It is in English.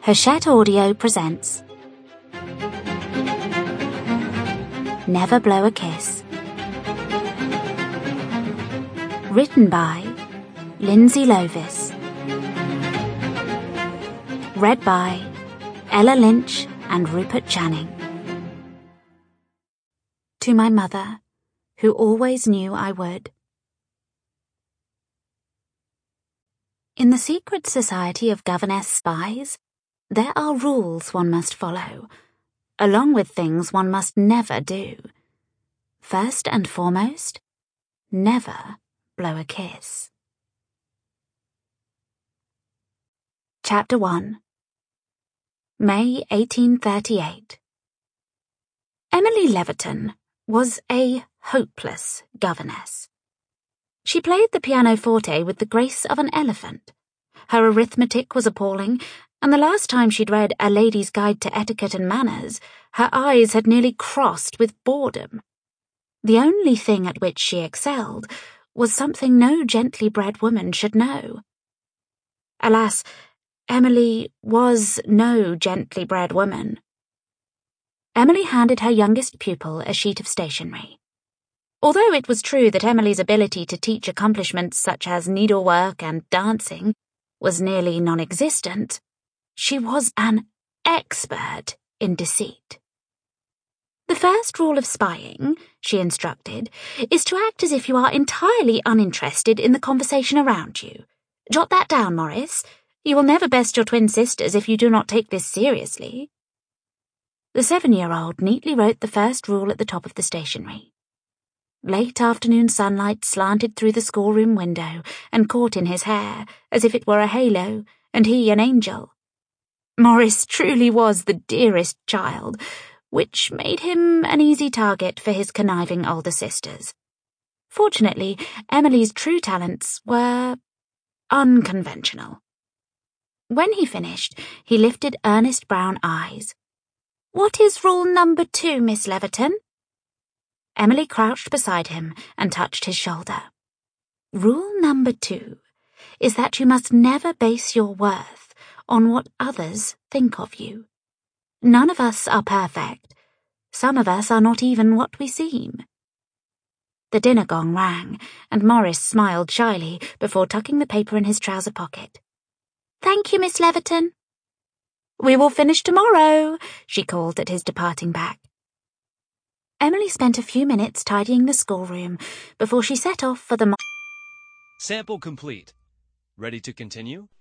Hachette Audio presents Never Blow a Kiss. Written by Lindsay Lovis. Read by Ella Lynch and Rupert Channing. To my mother, who always knew I would. In the secret society of governess spies, there are rules one must follow, along with things one must never do. First and foremost, never blow a kiss. Chapter 1. May 1838. Emily Leverton was a hopeless governess. She played the pianoforte with the grace of an elephant. Her arithmetic was appalling, and the last time she'd read A Lady's Guide to Etiquette and Manners, her eyes had nearly crossed with boredom. The only thing at which she excelled was something no gently bred woman should know. Alas, Emily was no gently bred woman. Emily handed her youngest pupil a sheet of stationery. Although it was true that Emily's ability to teach accomplishments such as needlework and dancing was nearly non-existent, she was an expert in deceit. The first rule of spying, she instructed, is to act as if you are entirely uninterested in the conversation around you. Jot that down, Morris. You will never best your twin sisters if you do not take this seriously. The 7-year-old neatly wrote the first rule at the top of the stationery. Late afternoon sunlight slanted through the schoolroom window and caught in his hair, as if it were a halo, and he an angel. Morris truly was the dearest child, which made him an easy target for his conniving older sisters. Fortunately, Emily's true talents were unconventional. When he finished, he lifted earnest brown eyes. "What is rule number 2, Miss Leverton?" Emily crouched beside him and touched his shoulder. Rule number 2 is that you must never base your worth on what others think of you. None of us are perfect. Some of us are not even what we seem. The dinner gong rang, and Morris smiled shyly before tucking the paper in his trouser pocket. "Thank you, Miss Leverton." "We will finish tomorrow," she called at his departing back. Emily spent a few minutes tidying the schoolroom before she set off for the Sample complete. Ready to continue?